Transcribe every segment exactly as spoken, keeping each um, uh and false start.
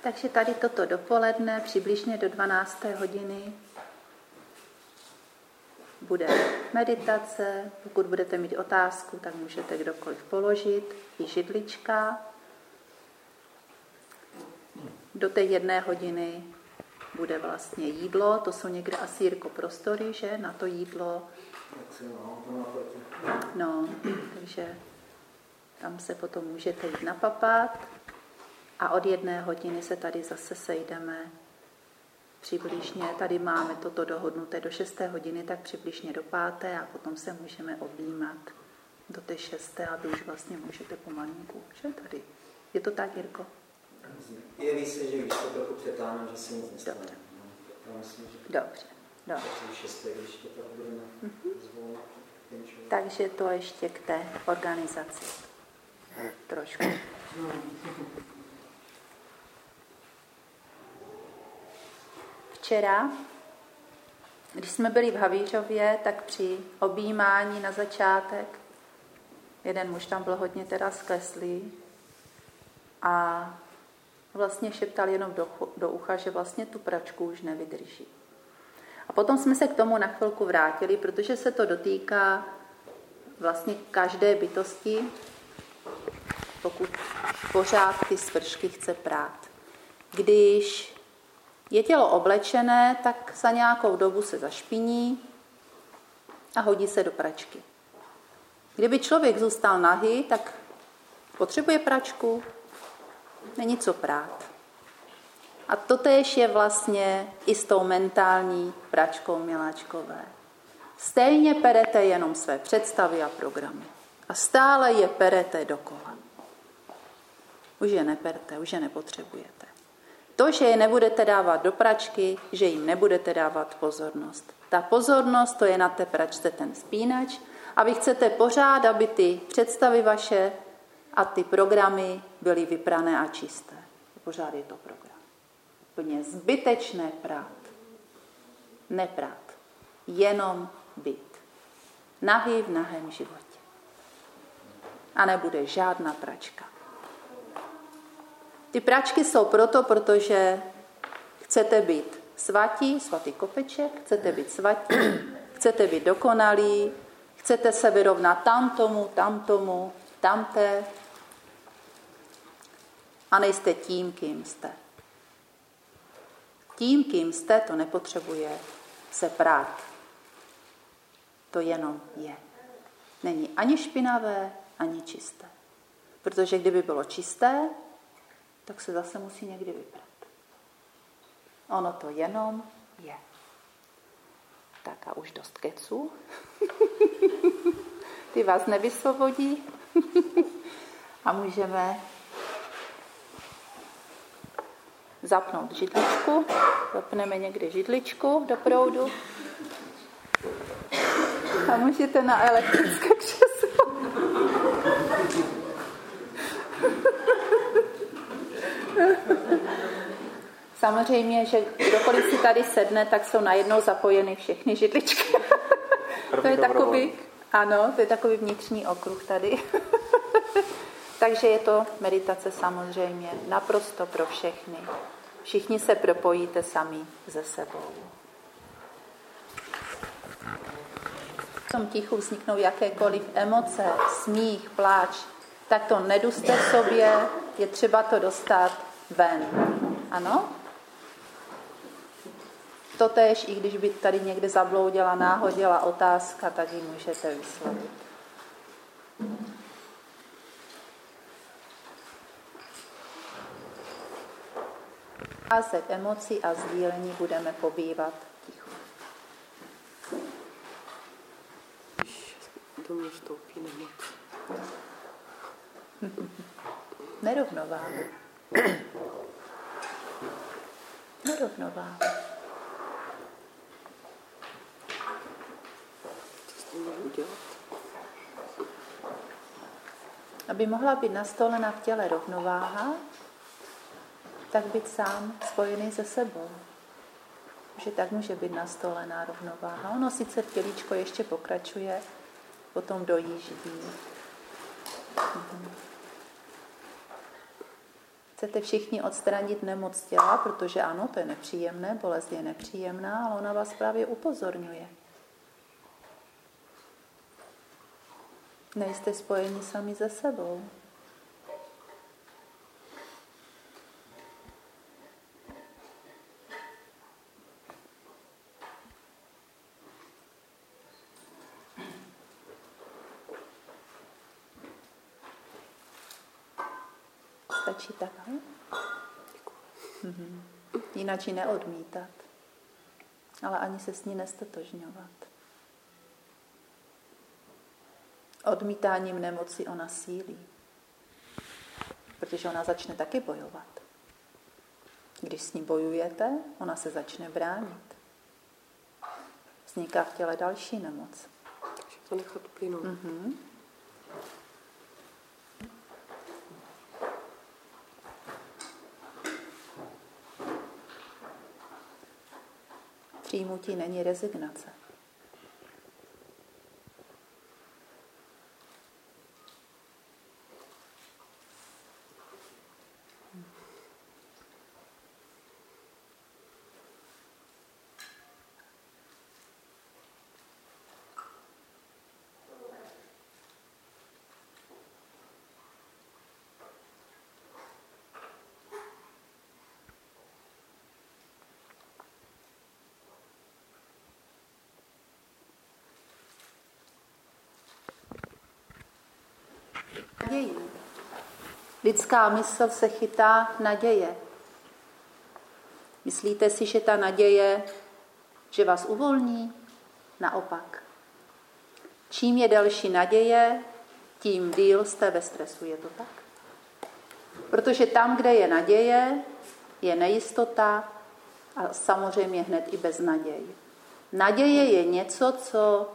Takže tady toto dopoledne, přibližně do dvanácté hodiny, bude meditace. Pokud budete mít otázku, tak můžete kdokoliv položit. I židlička. Do té jedné hodiny bude vlastně jídlo. To jsou někde asi, Jirko, prostory, že? Na to jídlo. No, takže tam se potom můžete jít napapat. A od jedné hodiny se tady zase sejdeme přibližně. Tady máme toto dohodnuté do šesté hodiny, tak přibližně do páté a potom se můžeme objímat do té šesté a vy už vlastně můžete pomalinku. Že tady? Je to tak, Jirko? Jeví se, že když to trochu přetáhnu, že se nic nestane. Dobře. Já myslím, že Dobře. Dobře. šesté, když to tak budeme Mm-hmm. zvolit. Takže to ještě k té organizaci. Trošku. Včera, když jsme byli v Havířově, tak při objímání na začátek, jeden muž tam byl hodně teda skleslý a vlastně šeptal jenom do, do ucha, že vlastně tu pračku už nevydrží. A potom jsme se k tomu na chvilku vrátili, protože se to dotýká vlastně každé bytosti, pokud pořád ty spršky chce prát. Když je tělo oblečené, tak za nějakou dobu se zašpiní a hodí se do pračky. Kdyby člověk zůstal nahý, tak potřebuje pračku, není co prát. A totéž je vlastně i s tou mentální pračkou, miláčkové. Stejně perete jenom své představy a programy. A stále je perete dokola. Už je neperte, už je nepotřebujete. To, že je nebudete dávat do pračky, že jim nebudete dávat pozornost. Ta pozornost, to je na té pračce ten spínač a vy chcete pořád, aby ty představy vaše a ty programy byly vyprané a čisté. Pořád je to program. Úplně zbytečné prát. Neprát. Jenom být. Nahý v nahém životě. A nebude žádná pračka. Ty pračky jsou proto, protože chcete být svatí, svatý kopeček, chcete být svatí, chcete být dokonalí, chcete se vyrovnat tamtomu, tamtomu, tamté a nejste tím, kým jste. Tím, kým jste, to nepotřebuje se prát. To jenom je. Není ani špinavé, ani čisté. Protože kdyby bylo čisté, tak se zase musí někdy vyprat. Ono to jenom je. Tak a už dost keců. Ty vás nevysvobodí. A můžeme zapnout židličku. Zapneme někde židličku do proudu. A můžete na elektrické křeslo. Samozřejmě, že kdokoliv si tady sedne, tak jsou najednou zapojeny všechny židličky. To je takový, ano, to je takový vnitřní okruh tady. Takže je to meditace samozřejmě naprosto pro všechny. Všichni se propojíte sami se sebou. V tom tichu vzniknou jakékoliv emoce, smích, pláč, tak to neduste v sobě, je třeba to dostat ven. Ano? Totéž, i když by tady někde zabloudila, náhodila otázka, tak ji můžete vyslovit. Házet emocí a sdílení budeme pobývat ticho. Do mě vstoupí nemoc. Nerovnováha. Nerovnováha. Co s tím můžu dělat? Aby mohla být nastolena v těle rovnováha, tak být sám spojený se sebou. Že tak může být nastolená rovnováha. Ono sice tělíčko ještě pokračuje, potom dojíždí. Mhm. chcete všichni odstranit nemoc těla, protože ano, to je nepříjemné, bolest je nepříjemná, ale ona vás právě upozorňuje. Nejste spojeni sami se sebou. Stačí takhle? Mhm. Jinak ji neodmítat, ale ani se s ní nestotožňovat. Odmítáním nemoci ona sílí, protože ona začne taky bojovat. Když s ní bojujete, ona se začne bránit. Vzniká v těle další nemoc. Takže to nechat plynout. Mhm. Přijmutí není rezignace. Naději. Lidská mysl se chytá naděje. Myslíte si, že ta naděje, že vás uvolní? Naopak. Čím je delší naděje, tím díl jste ve stresu. Je to tak? Protože tam, kde je naděje, je nejistota a samozřejmě hned i beznaděj. Naděje je něco, co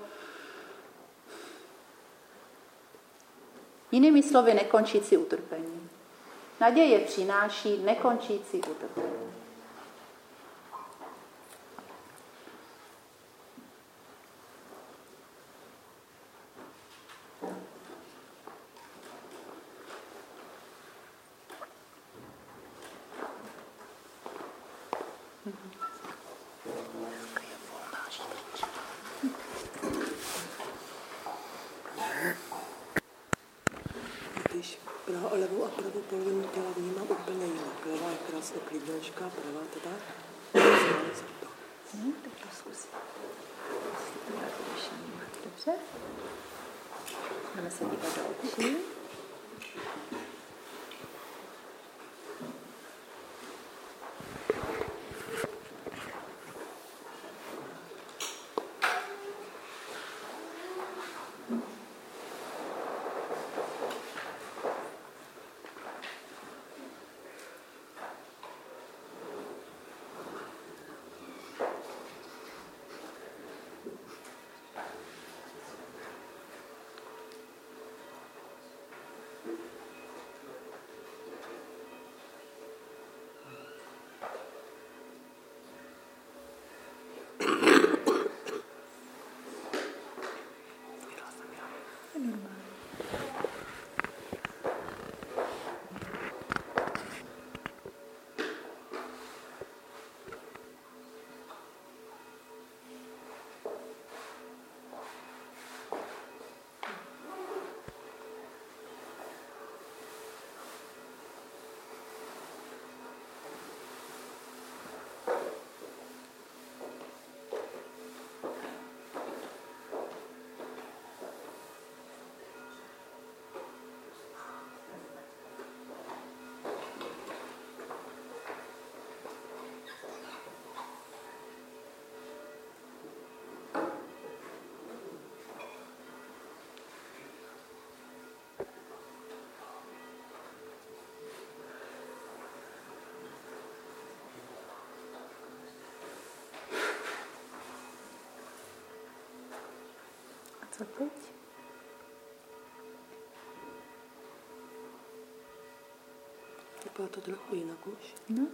jinými slovy nekončící utrpení. Naděje přináší nekončící utrpení. Když praho, levou a pravou polovinu těla vnímám úplně jinak. Levá je krásně klidňoučka, pravá teda. Hmm, tak to zkusím. Dobře. Budeme se dívat do očí. Co teď? Vypadá to trochu jinak už. No.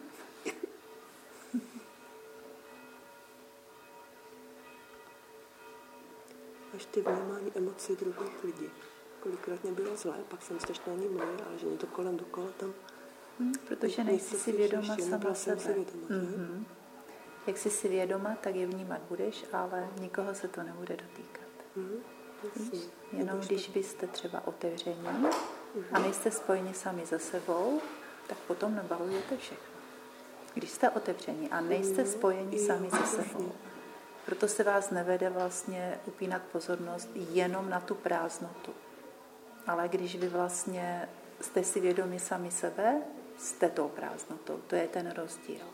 Až ty vnímání emocí druhých lidí. Kolikrát mě bylo zlé, pak jsem strašně na ní mluvila, ale že mě to kolem dokola tam Hmm, protože nejsi si vědoma sama sebe. Mm-hmm. Jak jsi si vědoma, tak je vnímat budeš, ale nikoho se to nebude dotýkat. Mm-hmm. Víš? Jenom když byste třeba otevření a nejste spojeni sami se sebou, tak potom nabalujete všechno. Když jste otevření a nejste spojeni sami se sebou, proto se vás nevede vlastně upínat pozornost jenom na tu prázdnotu. Ale když vy vlastně jste si vědomi sami sebe, jste tou prázdnotou. To je ten rozdíl.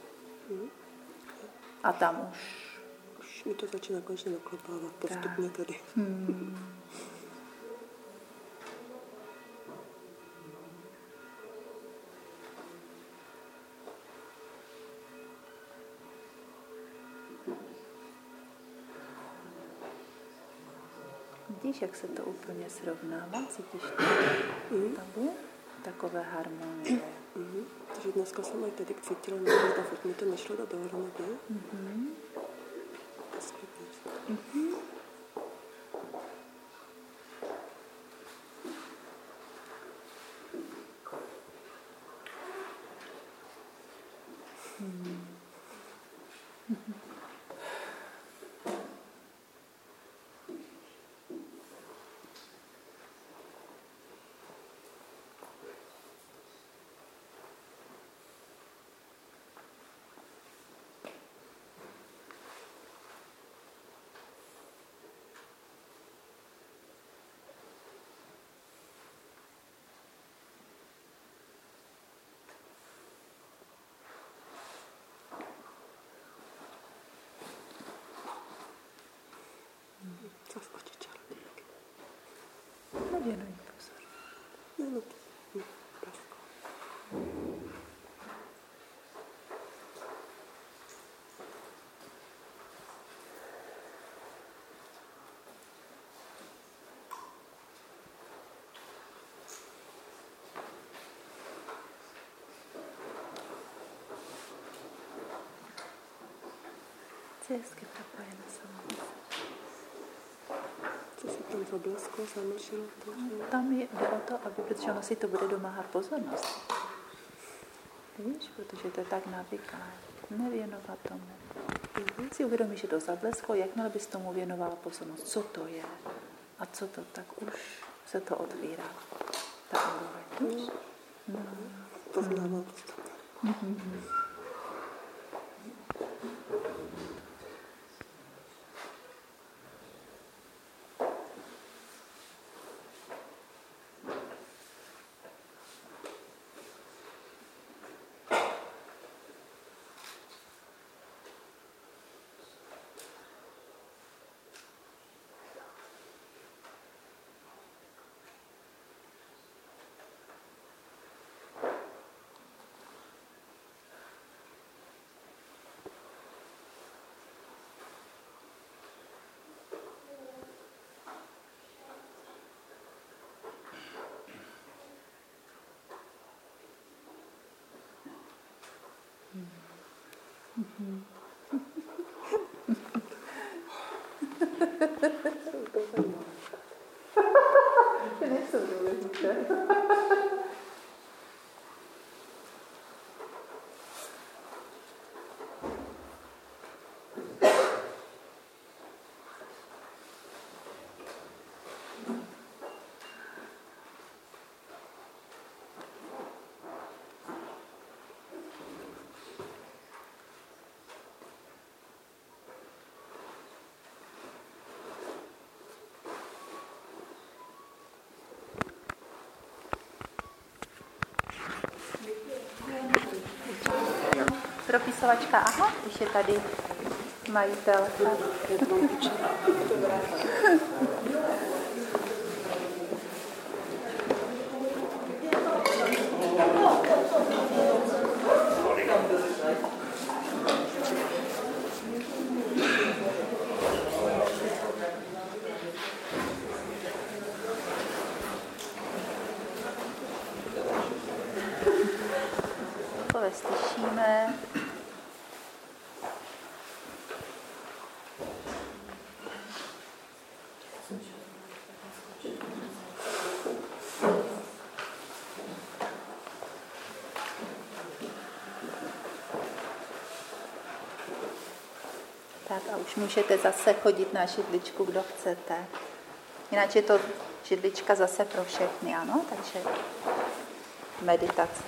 A tam už... Už mi to začíná konečně doklopávat postupně tady. Hmm. Vidíš, jak se to úplně srovnává? Cítíš to? Mm. Tady? Takové harmonie. Mm. Takže dneska jsem aj tady cítila, že furt mi to nešlo do dohromady. Mm-hmm. Mm-hmm. Hmm. Zas oči čarodějky. Nevěnuj pozor. Ne, no, no, prasko. Jsi hezky propojená sama. Co se tam zablesklo, zamlčilo to? No, tam je, jde o to, aby, protože ono si to bude domáhat pozornost. Víš, protože to je tak navyklé. Nevěnovat tomu. Mm-hmm. Si uvědomí, že to zablesklo, jakmile bys tomu věnovala pozornost, co to je a co to, tak už se to otvírá. Ta úroveň, víš? Mm. Poznávám to. Mm-hmm. Mm-hmm. To zajímavé. Ty nejsou důležité. Propisovačka, aha, už je tady majitelka. Takové slyšíme. vyčkat a už můžete zase chodit na židličku, kdo chcete. Jinak je to židlička zase pro všechny, ano? Takže meditace.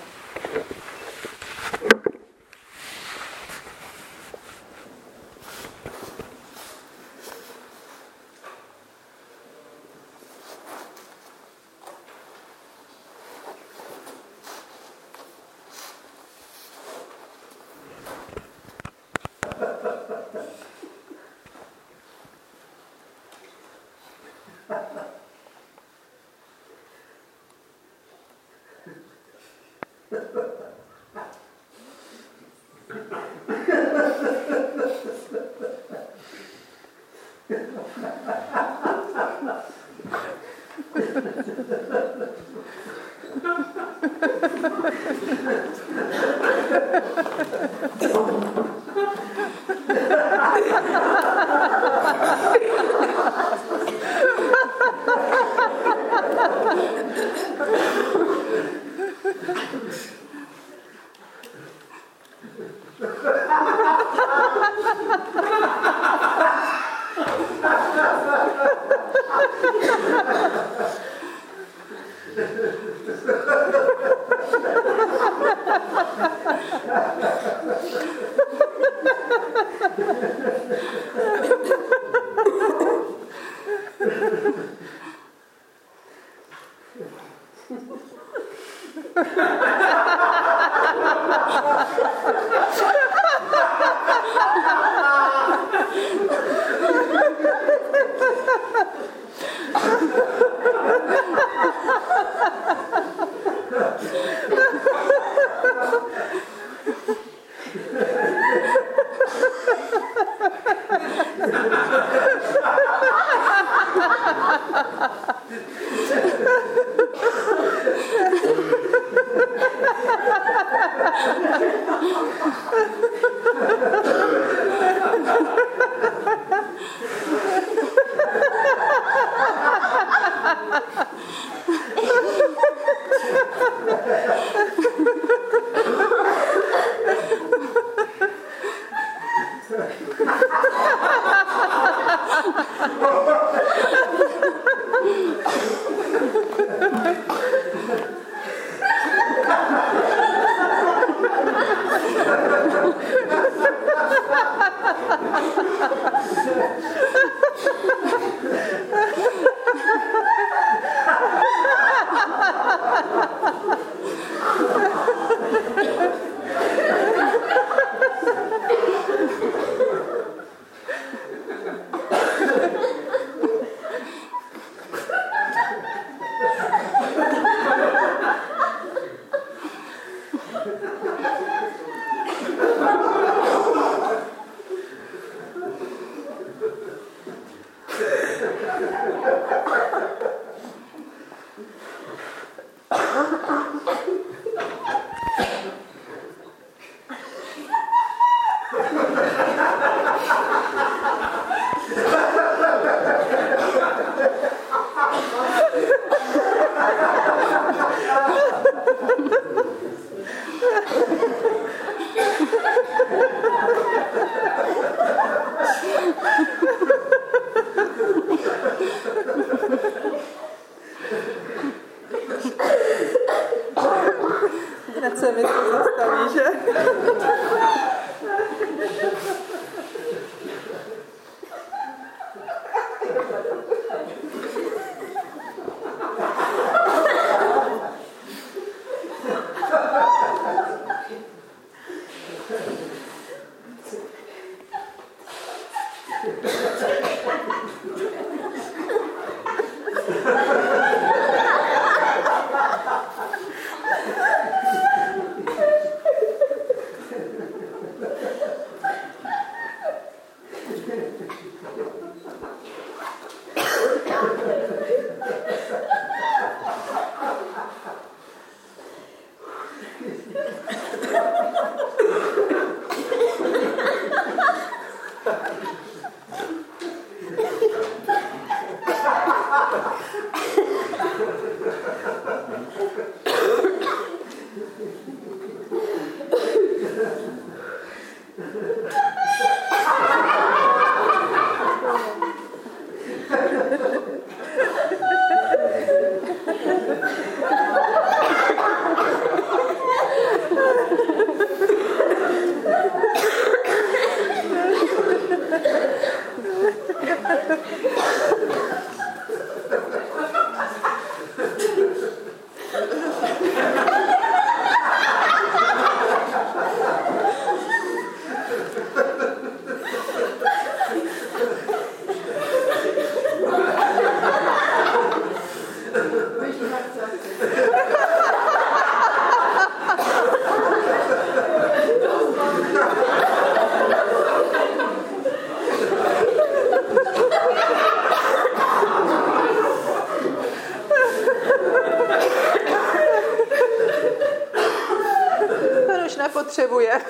nepotřebuje.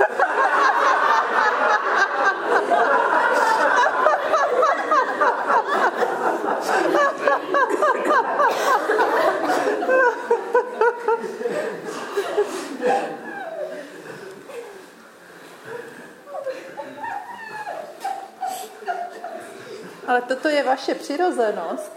Ale toto je vaše přirozenost.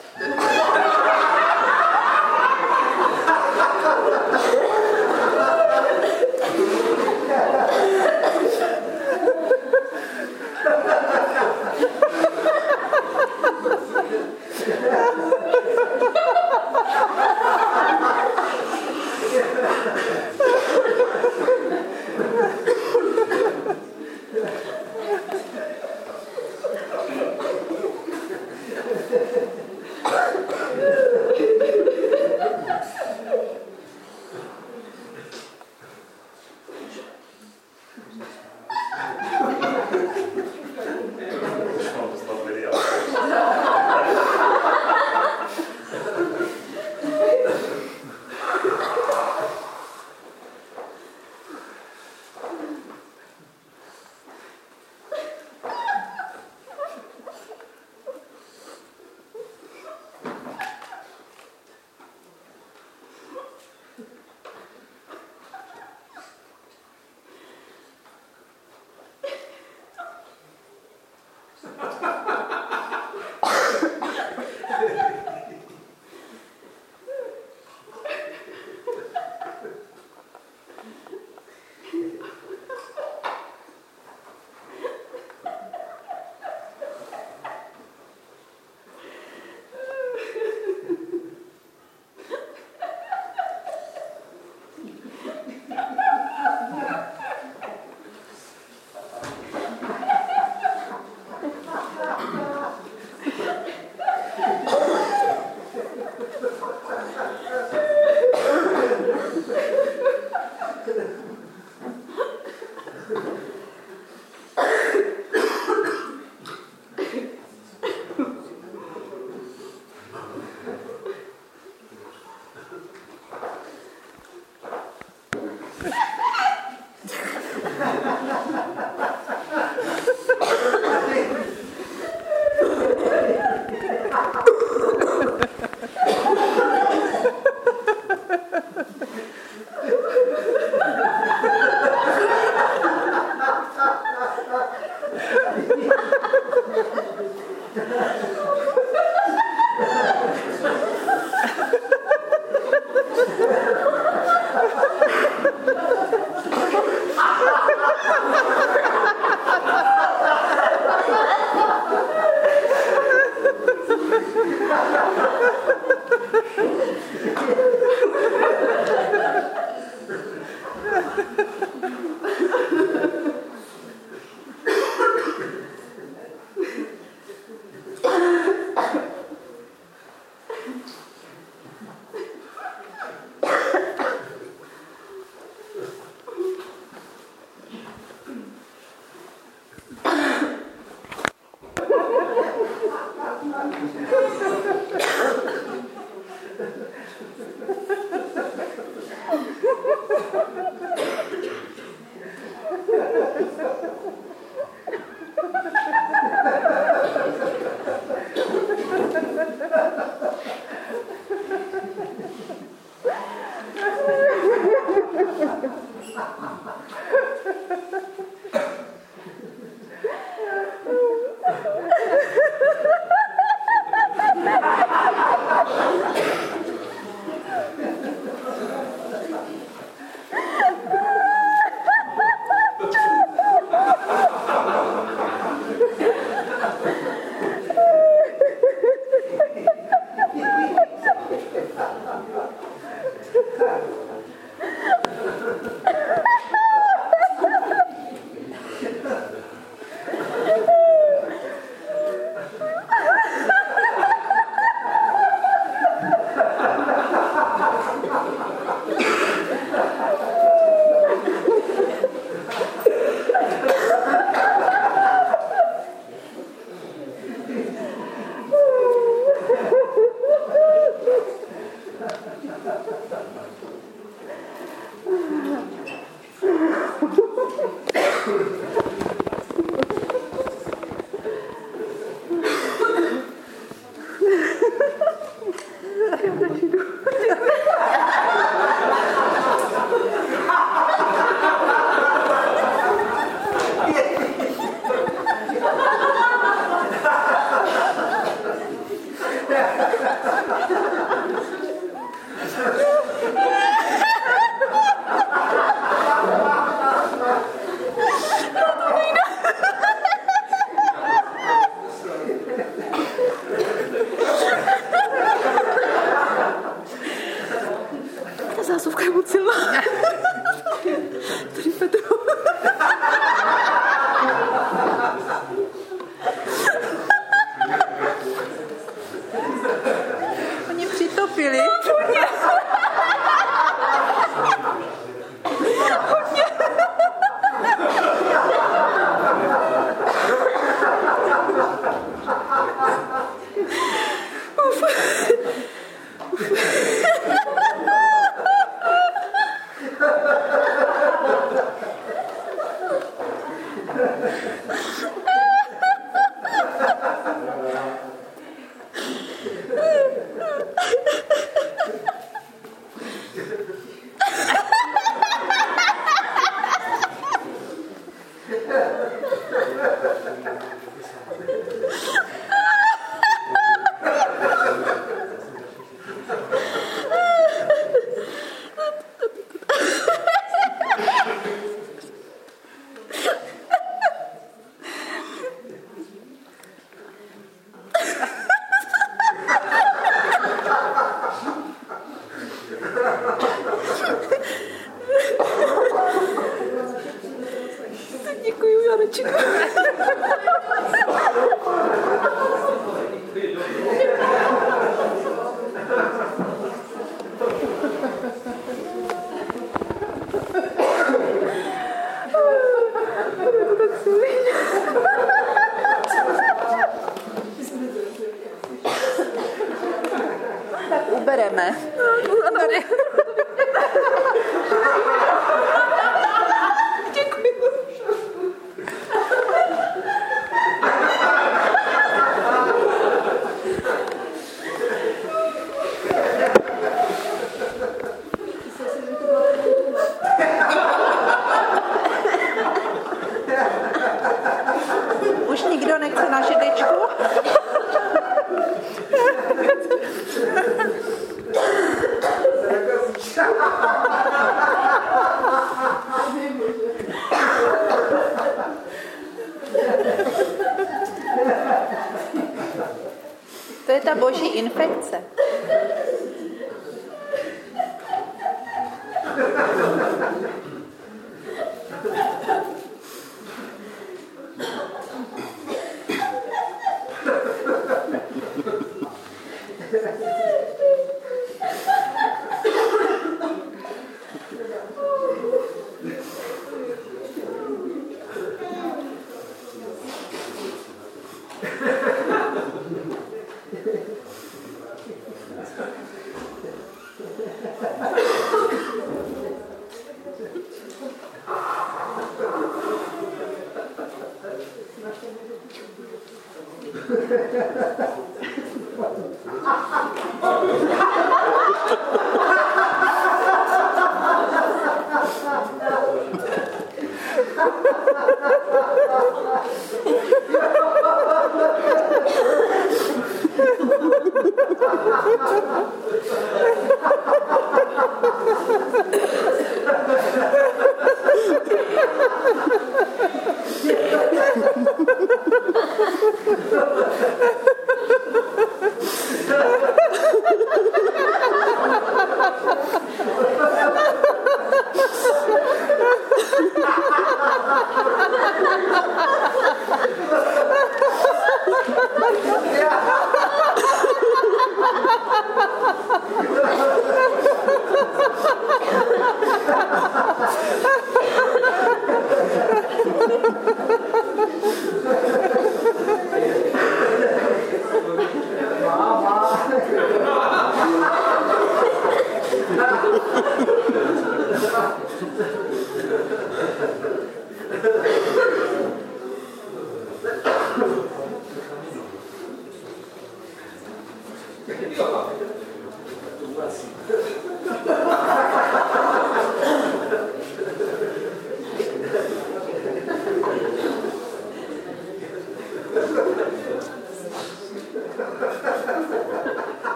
je moc silná. Tady Petro. Oni přitopili. Děkuju, Janečku. Tak ubereme. Tady. Už nikdo nechce na židečku? To je ta boží infekce.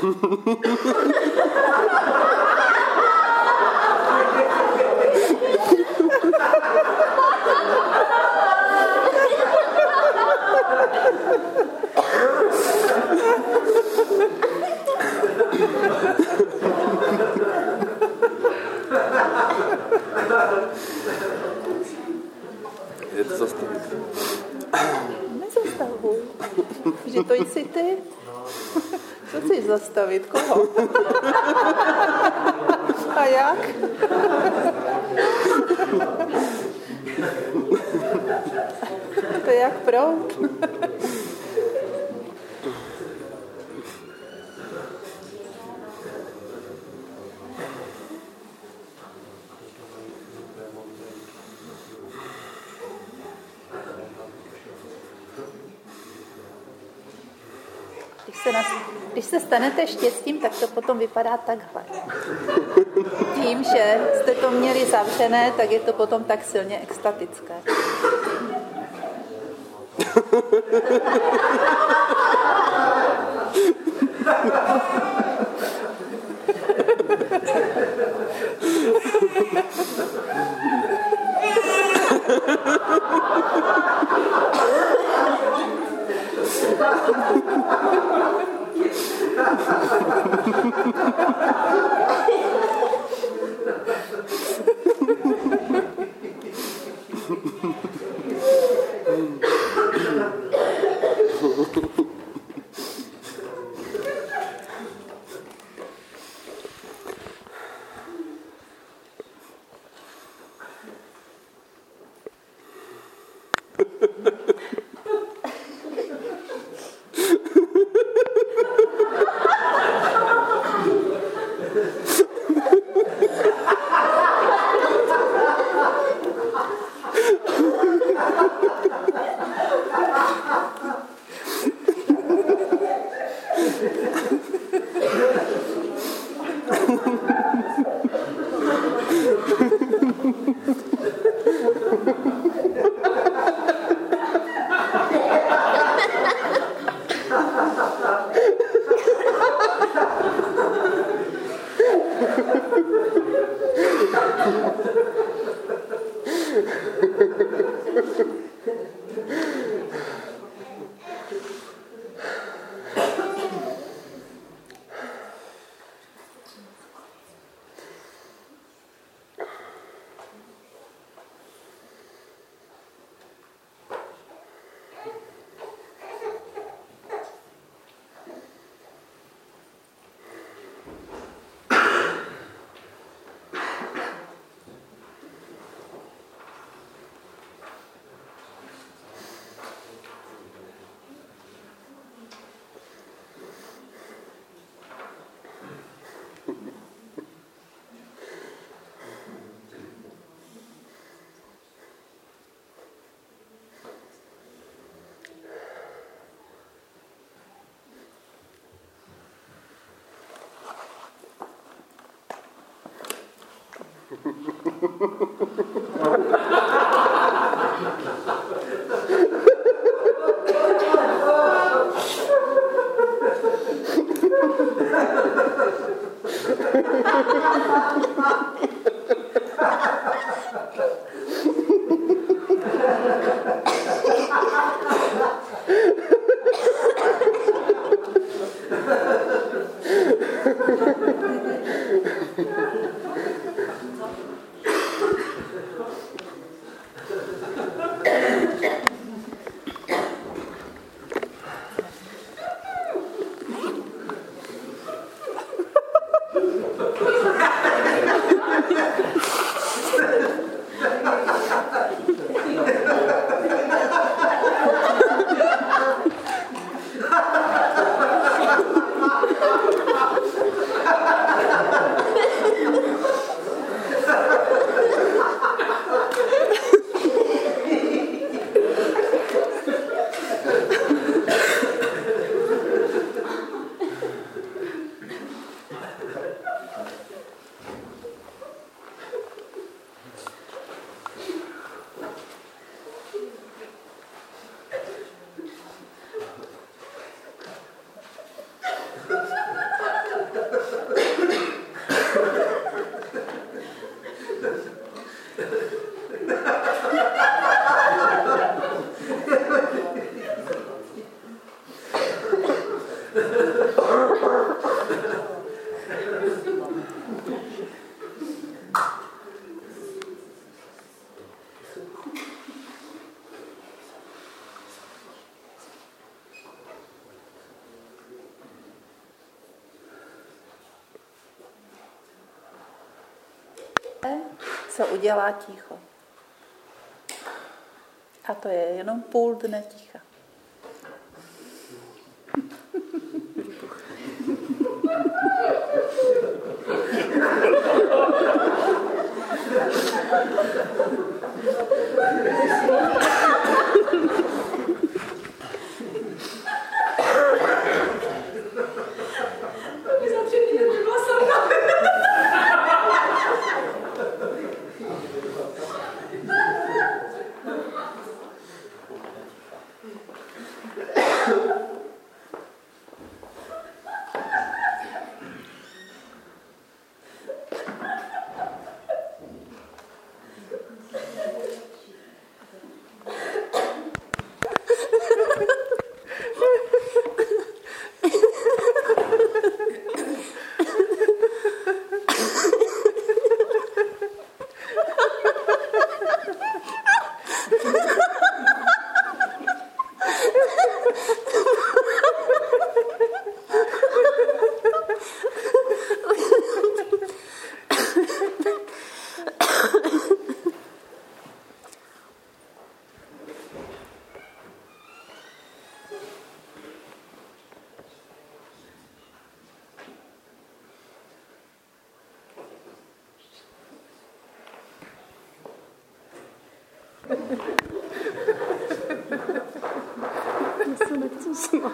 Je to zastavit. Nezastavuj. Že to jsi ty? Co chceš zastavit? Koho? A jak? To je jak proud. Když se, nas, když se stanete štěstím, tak to potom vypadá takhle. Tím, že jste to měli zavřené, tak je to potom tak silně extatické. Co udělá ticho. A to je jenom půl dne ticha. Já se nechci smát.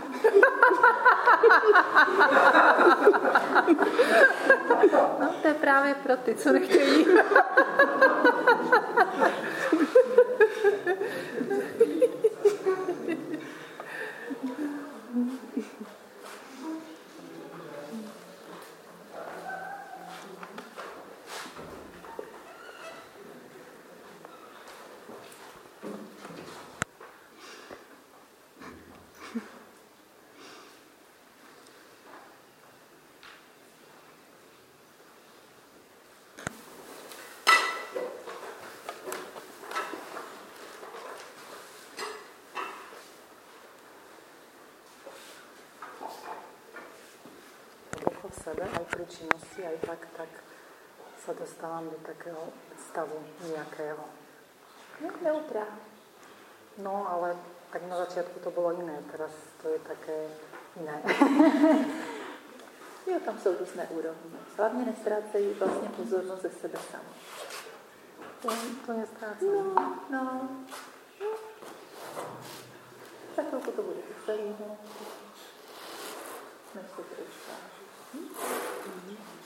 No, to je právě pro ty, co nechtějí. Sebe, aj pri činnosti, aj tak, tak sa dostávam do takého stavu nejakého. No, neutrá. No, ale tak na začiatku to bolo iné, teraz to je také iné. Jo, tam jsou různé úrovně. Hlavně nestrácejí vlastně pozornost ze sebe sama. To, to nestrácám. No, no. Tak chvilku to bude celý, než se to dostane. Hmm?